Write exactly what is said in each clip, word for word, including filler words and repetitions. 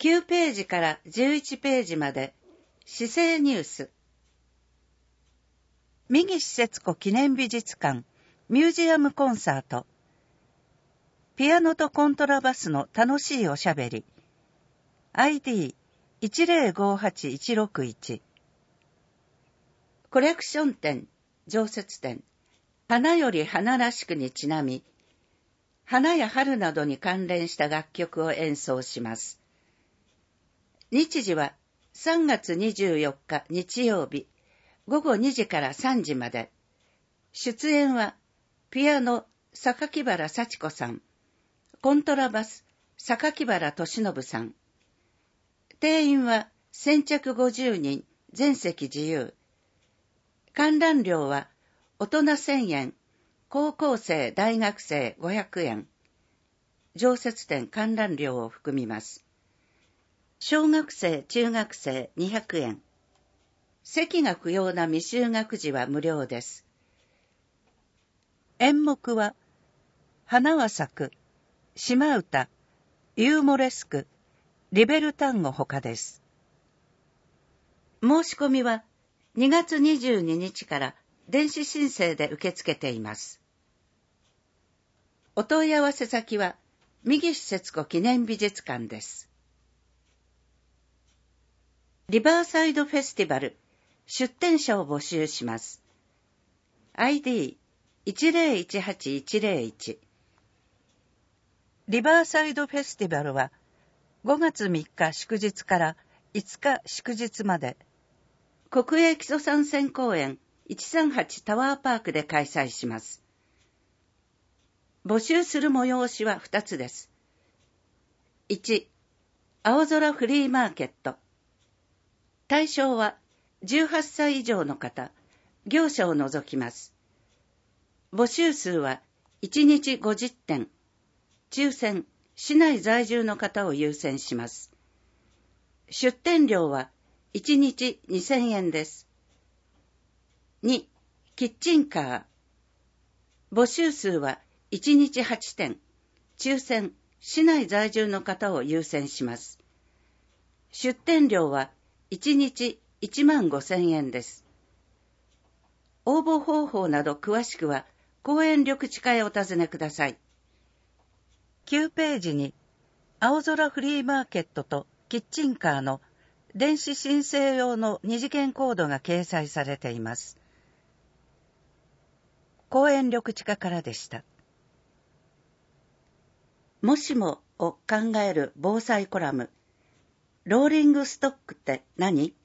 きゅうページからじゅういちページまで市政ニュース。三岸節子記念美術館ミュージアムコンサート。ピアノとコントラバスの楽しいおしゃべり。アイディーいちゼロごはちいちろくいち。コレクション展、常設展、花より花らしくにちなみ、花や春などに関連した楽曲を演奏します。日時はさんがつにじゅうよっか日曜日、ごごにじからさんじまで。出演は、ピアノ、榊原幸子さん、コントラバス、榊原俊信さん。定員は先着ごじゅうにん、全席自由。観覧料は、大人せんえん、高校生、大学生ごひゃくえん。常設展観覧料を含みます。小学生、中学生にひゃくえん。席が不要な未就学児は無料です。演目は、花は咲く、島唄、ユーモレスク、リベルタンゴほかです。申し込みはにがつにじゅうににちから電子申請で受け付けています。お問い合わせ先は、三岸節子記念美術館です。リバーサイドフェスティバル出展者を募集します。アイディーいちゼロいちはちいちゼロいち。リバーサイドフェスティバルはごがつみっか祝日からいつか祝日まで国営基礎参戦公園いちさんはちタワーパークで開催します。募集する催しはふたつです。いち、青空フリーマーケット。対象はじゅうはっさい以上の方、業者を除きます。募集数はいちにちごじゅってん。抽選、市内在住の方を優先します。出店料はいちにちにせんえんです。に、キッチンカー。募集数はいちにちはちてん。抽選、市内在住の方を優先します。出店料はいちにちいちまんごせんえんです。応募方法など詳しくは、公園緑地課へお尋ねください。きゅうページに、青空フリーマーケットとキッチンカーの電子申請用の二次元コードが掲載されています。公園緑地課からでした。もしもを考える防災コラム。ローリングストックって何？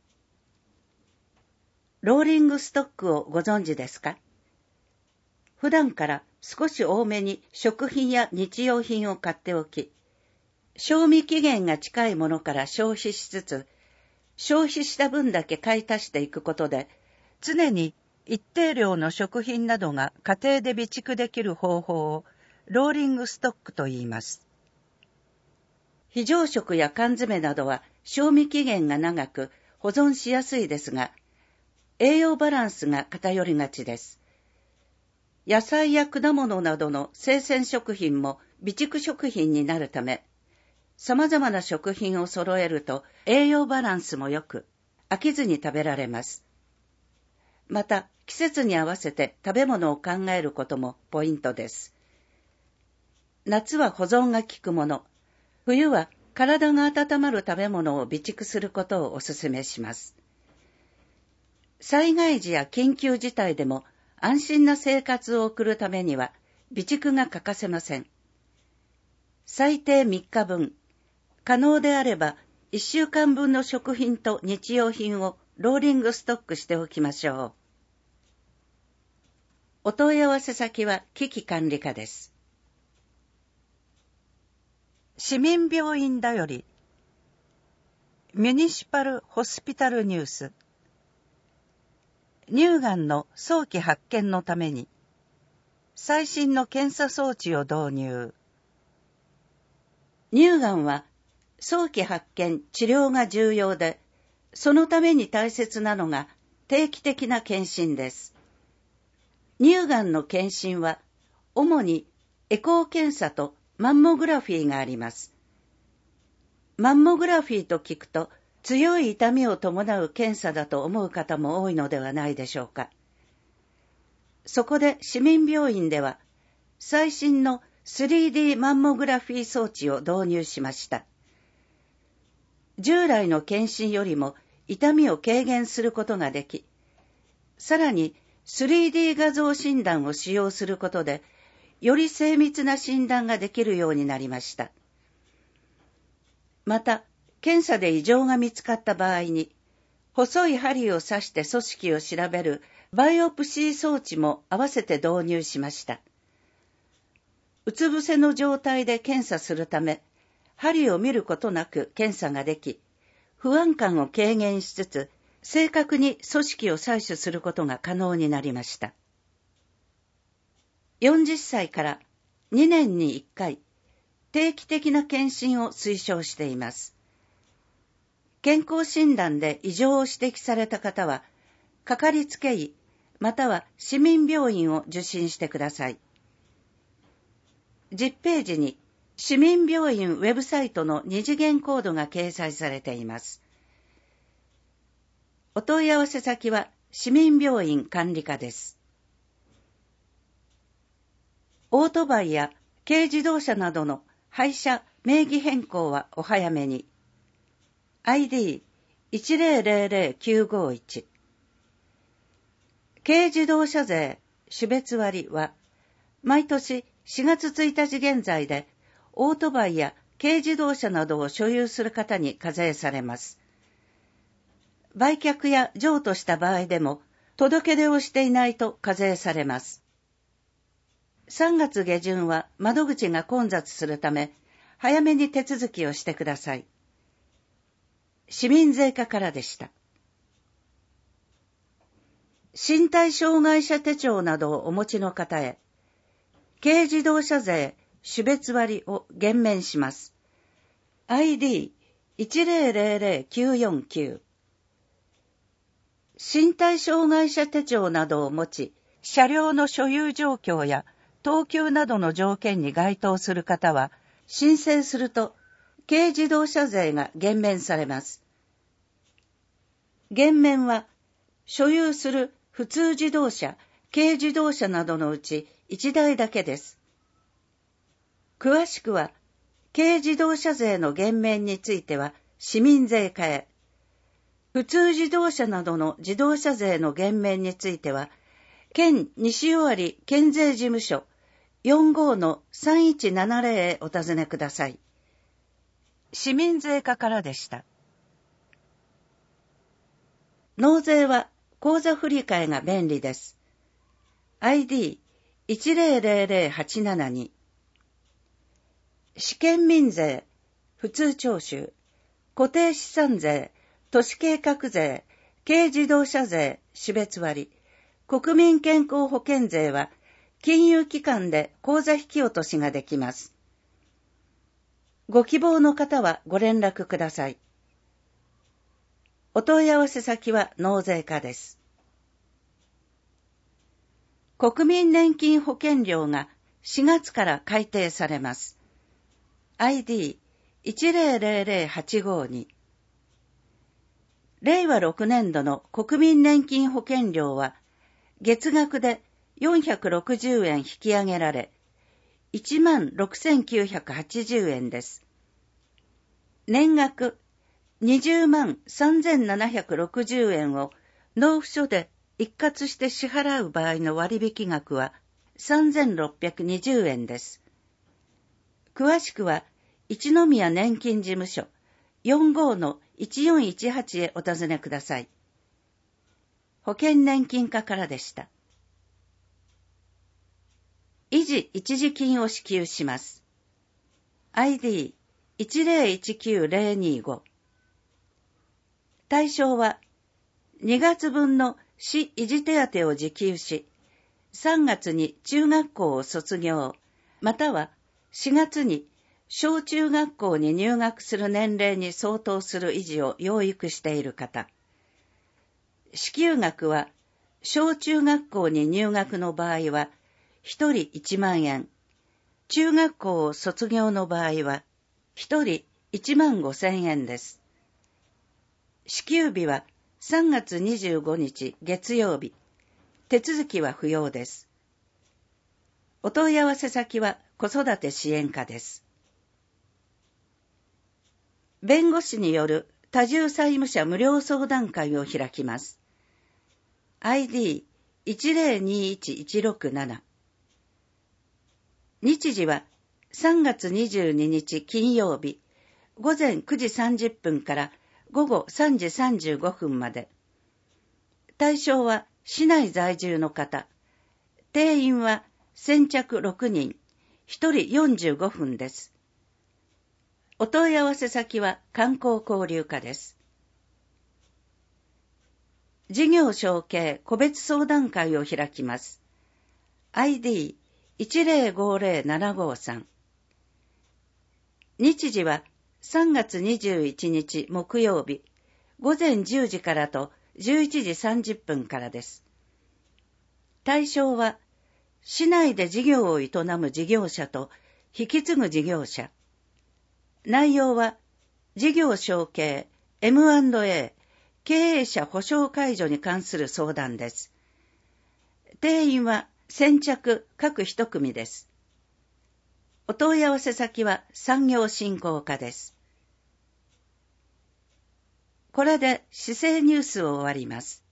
ローリングストックをご存知ですか？普段から少し多めに食品や日用品を買っておき、賞味期限が近いものから消費しつつ、消費した分だけ買い足していくことで、常に一定量の食品などが家庭で備蓄できる方法をローリングストックと言います。非常食や缶詰などは賞味期限が長く保存しやすいですが、栄養バランスが偏りがちです。野菜や果物などの生鮮食品も備蓄食品になるため、様々な食品を揃えると栄養バランスも良く、飽きずに食べられます。また、季節に合わせて食べ物を考えることもポイントです。夏は保存が効くもの、冬は体が温まる食べ物を備蓄することをお勧めします。災害時や緊急事態でも安心な生活を送るためには備蓄が欠かせません。最低みっかぶん、可能であればいっしゅうかんぶんの食品と日用品をローリングストックしておきましょう。お問い合わせ先は危機管理課です。市民病院だよりミュニシパルホスピタルニュース。乳がんの早期発見のために最新の検査装置を導入。乳がんは早期発見・治療が重要で、そのために大切なのが定期的な検診です。乳がんの検診は主にエコー検査とマンモグラフィーがあります。 マンモグラフィーと聞くと強い痛みを伴う検査だと思う方も多いのではないでしょうか。そこで市民病院では最新の スリーディー マンモグラフィー装置を導入しました。従来の検診よりも痛みを軽減することができ、さらに スリーディー 画像診断を使用することで、より精密な診断ができるようになりました。また、検査で異常が見つかった場合に、細い針を刺して組織を調べるバイオプシー装置も合わせて導入しました。うつ伏せの状態で検査するため、針を見ることなく検査ができ、不安感を軽減しつつ、正確に組織を採取することが可能になりました。よんじゅっさいからにねんにいっかい、定期的な検診を推奨しています。健康診断で異常を指摘された方は、かかりつけ医、または市民病院を受診してください。じゅっページに市民病院ウェブサイトの二次元コードが掲載されています。お問い合わせ先は市民病院管理課です。オートバイや軽自動車などの廃車名義変更はお早めに。アイディーいちゼロゼロゼロきゅうごいち。軽自動車税種別割は、毎年しがつついたち現在で、オートバイや軽自動車などを所有する方に課税されます。売却や譲渡した場合でも、届け出をしていないと課税されます。さんがつげじゅんは窓口が混雑するため、早めに手続きをしてください。市民税課からでした。身体障害者手帳などをお持ちの方へ、軽自動車税種別割を減免します。アイディーいちゼロゼロゼロきゅうよんきゅう。身体障害者手帳などを持ち、車両の所有状況や等級などの条件に該当する方は、申請すると軽自動車税が減免されます。減免は、所有する普通自動車、軽自動車などのうちいちだいだけです。詳しくは、軽自動車税の減免については市民税課へ、普通自動車などの自動車税の減免については、県西尾張県税事務所 よんごのさんいちななゼロ へお尋ねください。市民税課からでした。納税は口座振替が便利です。アイディーいちゼロゼロゼロはちななに。試験民税、普通徴収、固定資産税、都市計画税、軽自動車税、種別割、国民健康保険税は、金融機関で口座引き落としができます。ご希望の方はご連絡ください。お問い合わせ先は納税課です。国民年金保険料がしがつから改定されます。アイディーいちゼロゼロゼロはちごに。れいわろくねんどの国民年金保険料は月額でよんひゃくろくじゅうえん引き上げられ、いちまんろくせんきゅうひゃくはちじゅうえんです。年額にじゅうまんさんぜんななひゃくろくじゅうえんを納付書で一括して支払う場合の割引額はさんぜんろっぴゃくにじゅうえんです。詳しくは一宮年金事務所 よんごのいちよんいちはち へお尋ねください。保険年金課からでした。維持一時金を支給します。アイディーいちゼロいちきゅうゼロにご。対象はにがつぶんの市維持手当を受給し、さんがつに中学校を卒業、またはしがつに小中学校に入学する年齢に相当する維持を養育している方。支給額は小中学校に入学の場合はひとりいちまんえん、中学校を卒業の場合はひとりいちまんごせんえんです。支給日はさんがつにじゅうごにち月曜日。手続きは不要です。お問い合わせ先は子育て支援課です。弁護士による多重債務者無料相談会を開きます。アイディーいちゼロにいちいちろくなな。日時はさんがつにじゅうににち金曜日、ごぜんくじさんじゅっぷんからごごさんじさんじゅうごふんまで。対象は市内在住の方。定員は先着ろくにん、ひとりよんじゅうごふんです。お問い合わせ先は観光交流課です。事業承継個別相談会を開きます。アイディーいちゼロごゼロななごさん。日時はさんがつにじゅういちにち木曜日、ごぜんじゅうじからとじゅういちじさんじゅっぷんからです。対象は、市内で事業を営む事業者と引き継ぐ事業者。内容は、事業承継、エムアンドエー、経営者保証解除に関する相談です。定員は先着各一組です。お問い合わせ先は産業振興課です。これで市政ニュースを終わります。